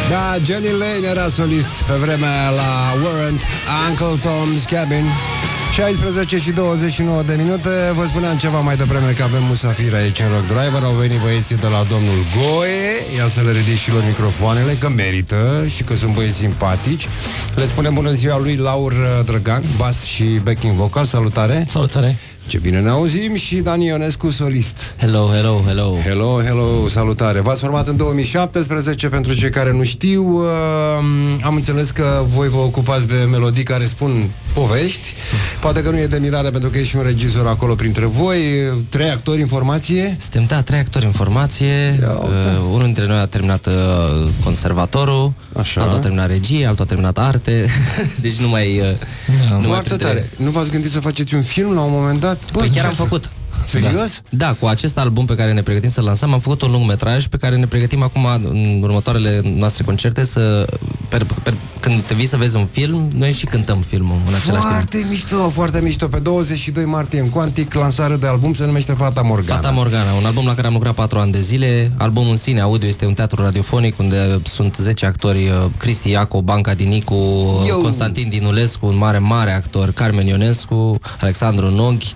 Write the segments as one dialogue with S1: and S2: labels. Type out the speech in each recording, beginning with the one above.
S1: Da, Johnny Lane era solist pe vremea la Warrant, Uncle Tom's Cabin. 16 și 29 de minute. Vă spuneam ceva mai devreme că avem musafiri aici în Rock Driver. Au venit băieții de la domnul Goe. Ia să le ridic și lor microfoanele, că merită și că sunt băieți simpatici. Le spunem bună ziua lui Laur Drăgan, bas și backing vocal. Salutare!
S2: Salutare!
S1: Ce bine ne auzim. Și Dani Ionescu, solist.
S2: Hello, hello, hello.
S1: Hello, hello, salutare. V-ați format în 2017, pentru cei care nu știu. Am înțeles că voi vă ocupați de melodii care spun povești. Poate că nu e de mirare, pentru că e și un regizor acolo printre voi. 3 actori în formație.
S2: Suntem, da, 3 actori în formație. Unul dintre noi a terminat conservatorul. Așa. Altul a terminat regie, altul a terminat arte. Deci nu mai...
S1: Foarte tare. Nu v-ați gândit să faceți un film la un moment dat?
S2: Păi chiar am făcut.
S1: Serios?
S2: Da, cu acest album pe care ne pregătim să-l lansăm, am făcut un lungmetraj pe care ne pregătim acum în următoarele noastre concerte să... când te vii să vezi un film, noi și cântăm filmul în același timp.
S1: Foarte mișto, foarte mișto. Pe 22 martie în Quantic, lansare de album, se numește Fata Morgana.
S2: Fata Morgana, un album la care am lucrat 4 ani de zile. Albumul în sine, audio, este un teatru radiofonic unde sunt 10 actori: Cristi Iacob, Banca Dinicu, Constantin Dinulescu, un mare actor, Carmen Ionescu, Alexandru Noghi,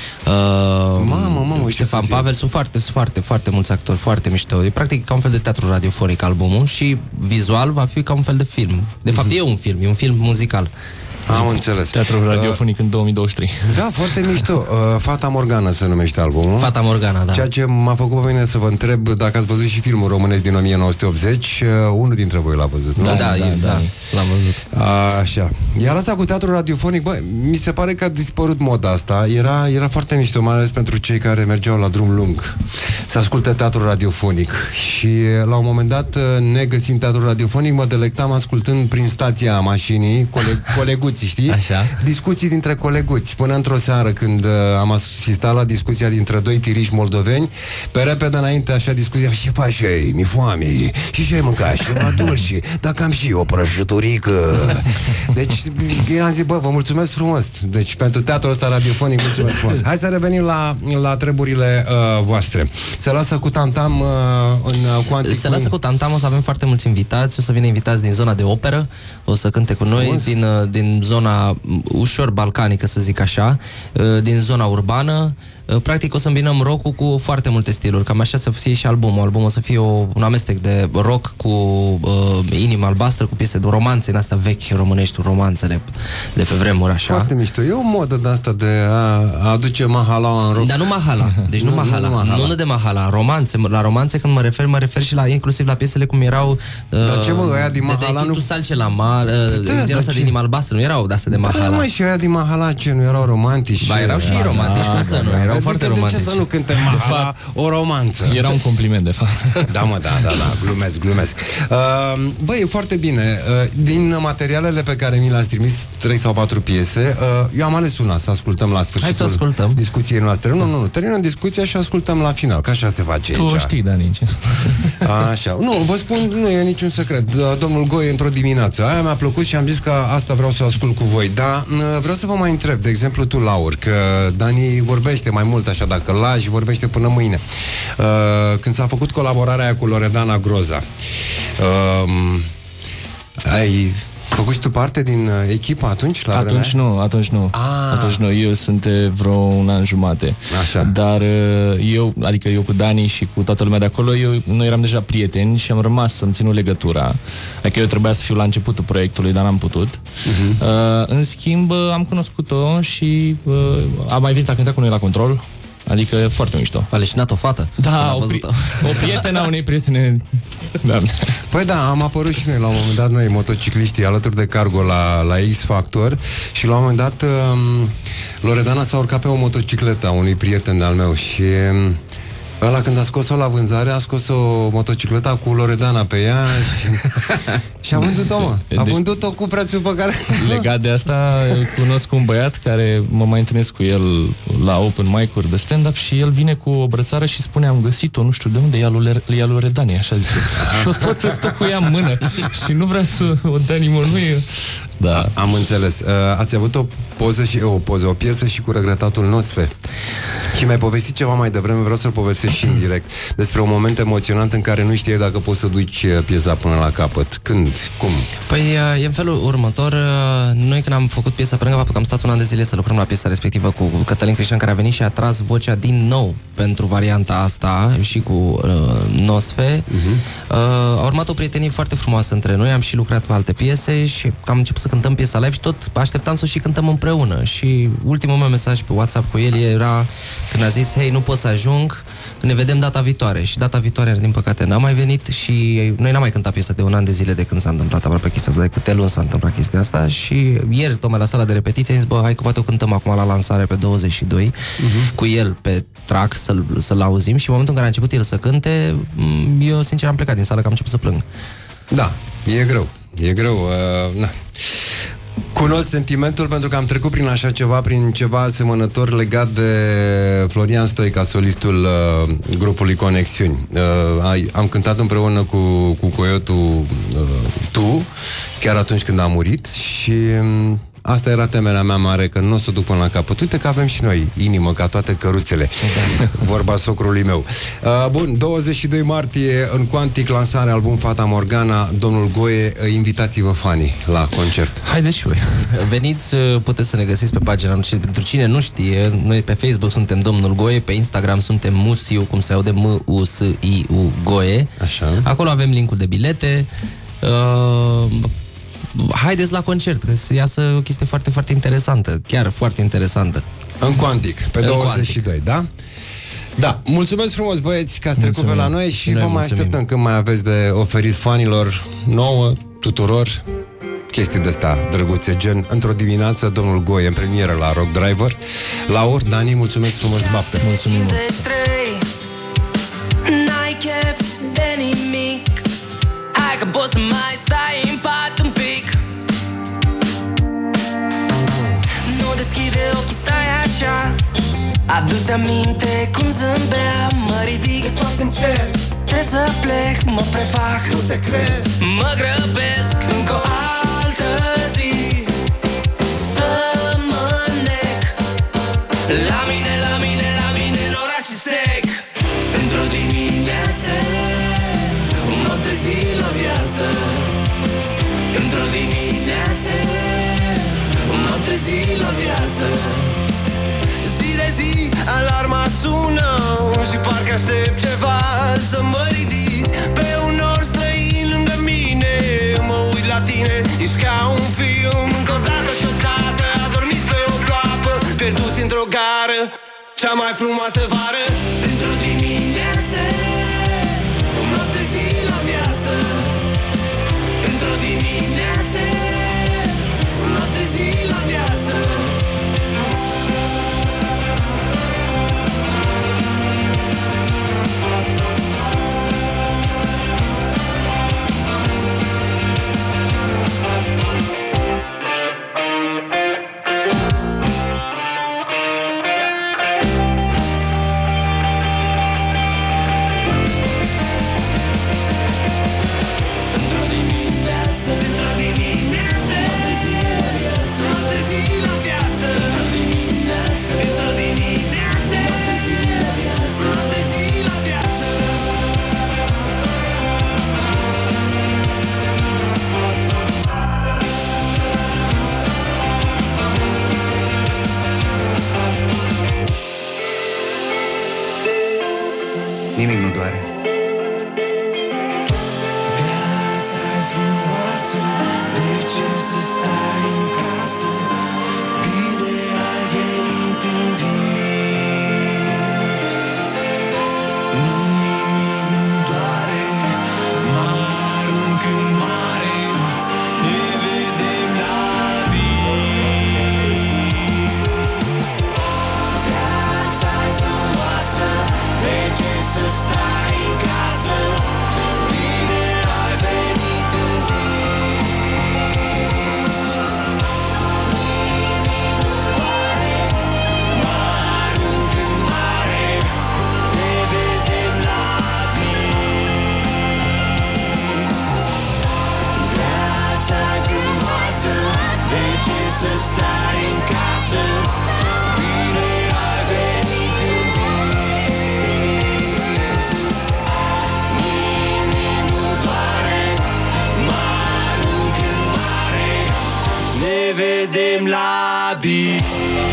S2: Ștefan Pavel. Sunt foarte mulți actori, foarte mișto. E practic ca un fel de teatru radiofonic albumul și vizual va fi ca un fel de film. De fapt e un film muzical.
S1: Am înțeles.
S3: Teatrul radiofonic în 2023.
S1: Da, foarte mișto. Fata Morgana se numește albumul.
S2: Fata Morgana, da.
S1: Ceea ce m-a făcut pe mine să vă întreb dacă ați văzut și filmul românesc din 1980. Unul dintre voi l-a văzut, nu?
S2: Da, l-am văzut.
S1: Așa. Iar asta cu teatrul radiofonic, bă, mi se pare că a dispărut moda asta. Era foarte mișto, mai ales pentru cei care mergeau la drum lung să asculte teatrul radiofonic. Și la un moment dat, negăsind teatrul radiofonic, mă delectam ascultând prin stația mașinii coleguții, știi?
S2: Așa.
S1: Discuții dintre coleguți. Până într-o seară, când am asistat la discuția dintre 2 tiriși moldoveni, pe repede înainte, așa, discuția: ce faci, ei? Mi foame. Și ce ai mâncat? Și ceva dulce. Dacă am și o prăjiturică. Deci, i-am zis, bă, vă mulțumesc frumos. Deci, pentru teatrul ăsta radiofonic, mulțumesc frumos. Hai să revenim la treburile voastre. Se lasă cu Tantam în Quantic.
S2: Se lasă cu Tantam, o să avem foarte mulți invitați. O să vină invitați din zona de operă. O să cânte cu noi, din zona ușor balcanică, să zic așa, din zona urbană. Practic o să îmbinăm rock-ul cu foarte multe stiluri, cam așa să fie și albumul. Albumul o să fie un amestec de rock cu Inima albastră, cu piese de romanțe în astea vechi românești, romanțele de pe vremuri, așa.
S1: Foarte mișto. E o modă de asta de a aduce mahala în rock.
S2: Dar nu mahala. Deci nu mahala. Nu de mahala. Romanțe. La romanțe, când mă refer și la inclusiv la piesele cum erau
S1: dar ce mă, aia din mahala nu...
S2: Salce la mal, ziua din Inima albastră, nu erau de-astea de mahala.
S1: Da, mai și aia din mahala, ce nu erau romantici?
S2: Ba, erau și romantici, cum să nu? Erau foarte romantici.
S1: De ce să nu cânte mahala o romanță?
S3: Era un compliment, de fapt.
S1: Da, mă, da, glumesc. Băi, e foarte bine. Din materialele pe care mi le-ați trimis, 3 sau 4 piese, eu am ales una să ascultăm la sfârșitul.
S2: Hai să ascultăm
S1: discuției noastre. Nu, terminăm discuția și ascultăm la final, că așa se face aici.
S3: Tu știi, Dani.
S1: Așa. Nu, vă spun, nu e niciun secret. Domnul Goe, într-o dimineață, aia mi-a plăcut și am zis că asta vreau să ascult cu voi. Dar vreau să vă mai întreb, de exemplu tu, Laur, că Dani vorbește mai mult așa, dacă lași, vorbește până mâine. Când s-a făcut colaborarea aia cu Loredana Groza, ai făcut și tu parte din echipa atunci?
S3: Atunci nu. Eu sunt vreo un an jumate.
S1: Așa.
S3: Dar eu cu Dani și cu toată lumea de acolo, noi eram deja prieteni și am rămas să-mi țin legătura. Adică eu trebuia să fiu la începutul proiectului, dar n-am putut. În schimb, am cunoscut-o și a mai venit a cânta cu noi la Control. Adică e foarte mișto.
S2: A leșinat o fată?
S3: Da, o prietenă a unei prietene. Da.
S1: Păi da, am apărut și noi la un moment dat, noi motocicliștii, alături de Cargo la X Factor. Și la un moment dat Loredana s-a urcat pe o motocicletă a unui prieten de-al meu. Și ăla, când a scos-o la vânzare, a scos-o motocicleta cu Loredana pe ea și a vândut-o, mă. A vândut-o cu prețul pe care...
S3: Legat de asta, cunosc un băiat care mă mai întâlnesc cu el la open mic-uri de stand-up și el vine cu o brățară și spune: am găsit-o, nu știu de unde, e a lui Redani, așa zice. Și o tot stă cu ea în mână și nu vrea să o dea nimănui. Da.
S1: Am înțeles. Ați avut o piesă și cu regretatul Nosfe. Și mi-ai povestit ceva mai devreme, vreau să-l povestesc și în direct, despre un moment emoționant în care nu știai dacă poți să duci piesa până la capăt. Când? Cum?
S2: Păi e în felul următor. Noi când am făcut piesa, pe lângă faptul că am stat un an de zile să lucrăm la piesa respectivă cu Cătălin Crișan, care a venit și a tras vocea din nou pentru varianta asta și cu Nosfe, a urmat o prietenie foarte frumoasă între noi. Am și lucrat pe alte piese și am început să cântăm piesa live și tot așteptam să o și cântăm împreună. Și ultimul meu mesaj pe WhatsApp cu el era când a zis: hei, nu pot să ajung, ne vedem data viitoare. Și data viitoare, din păcate, n-a mai venit și noi n-am mai cântat piesa de un an de zile de când s-a întâmplat aproape chestia asta, de câte luni s-a întâmplat chestia asta. Și ieri, tocmai la sala de repetiție, am zis: bă, hai că poate o cântăm acum la lansare pe 22 cu el pe track, să-l auzim. Și în momentul în care a început el să cânte, eu sincer am plecat din sală, că am început să plâng.
S1: Da, e greu, na. Cunosc sentimentul pentru că am trecut prin așa ceva, prin ceva asemănător legat de Florian Stoica, solistul grupului Conexiuni. Am cântat împreună cu Coyotu Tu, chiar atunci când a murit, și asta era temerea mea mare, că nu o să o duc până la capăt. Uite că avem și noi inimă, ca toate căruțele. Vorba socrului meu. Bun, 22 martie, în Quantic, lansarea album Fata Morgana. Domnul Goe, invitați-vă fanii la concert.
S3: Haideți și voi.
S2: Veniți, puteți să ne găsiți pe pagina noastră. Pentru cine nu știe, noi pe Facebook suntem Domnul Goe, pe Instagram suntem Musiu, cum se aude, M-U-S-I-U Goe.
S1: Așa.
S2: Acolo avem linkul de bilete. Haideți la concert, că se iasă o chestie foarte, foarte interesantă. Chiar foarte interesantă.
S1: În Quantic, pe 22,
S2: Quantic.
S1: Da? Da, mulțumesc frumos, băieți, că ați trecut pe la noi și vă mai așteptăm când mai aveți de oferit fanilor, nouă, tuturor, chestii de-astea drăguțe, gen Într-o dimineață, Domnul Goe în premieră la Rock Driver. Laur, Dani, mulțumesc frumos, baftă.
S3: Mulțumim mult.
S4: N-ai chef de nimic, hai că poți să mai stai în pat un pic. Nu deschide ochii, stai așa, adu-ți aminte cum zâmbeam. Mă ridic foarte încet, trebuie să plec, mă prefac, nu te cred. Mă grăbesc încă o altă zi să mă nec. La mine, la mine, la mine în oraș și sec. Într-o dimineață m-am trezit la viață. Într-o dimineață m-am trezit la viață. Zi de zi alarma sună și parcă aștept ceva să mă ridic. Pe un nor străin lângă mine mă uit la tine, ești ca un film. Încă o dată și odată adormiți pe o groapă, pierduți într-o gară, cea mai frumoasă vară. Într-o dimineață m-am trezit la viață. Într-o dimineață m-am trezit la viață. suntem labili.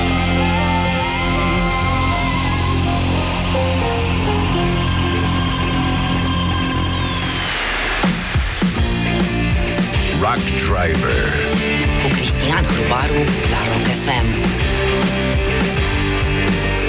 S5: Rock Driver
S6: cu Cristian Hrubaru la Rock FM.